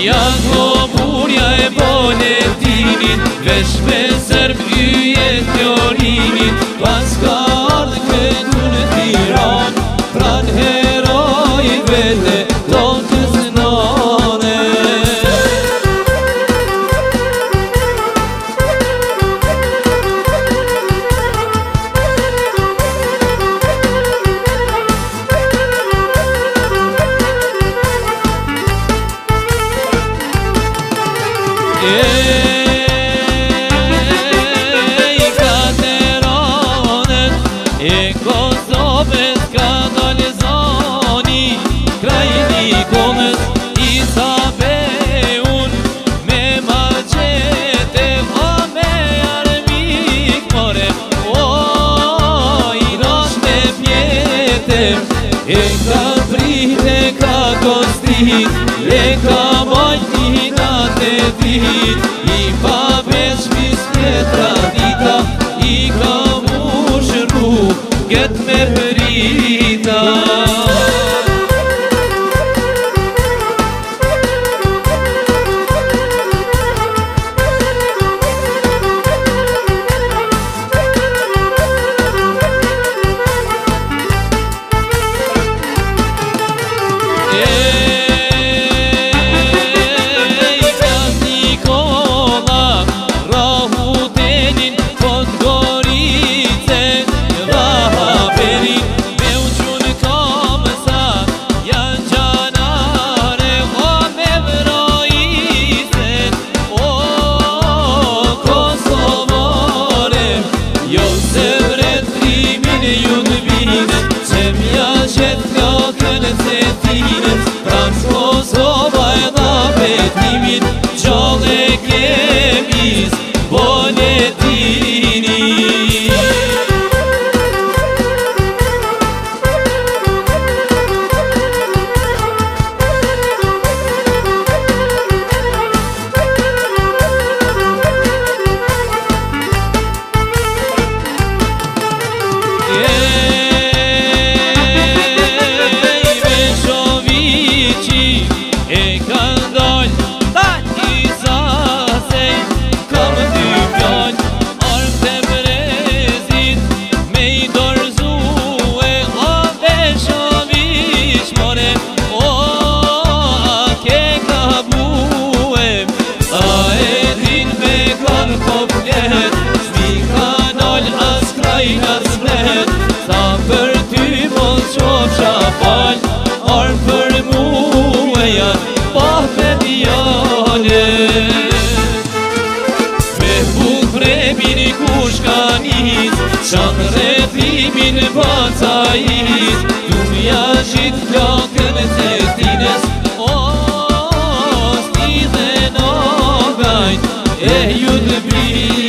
Janë o burja e boletinit, vesh me sërb yjet fjorinit, pas ka ardhë këtu në Tiran, pran herojve të tokës nane. E Kosovës ka dalë zoni, krajni komës i Sabeun, me maqete o me armik more, o i rash me pjete, e ka prite ka kostit, e ka majtina të dit, i pa beshmis pjetra dita, i ka Get me ferita. Qanë rrethimin bacajit, Dumja gjit flakën të tines, o sti dhe nogajt, e ju të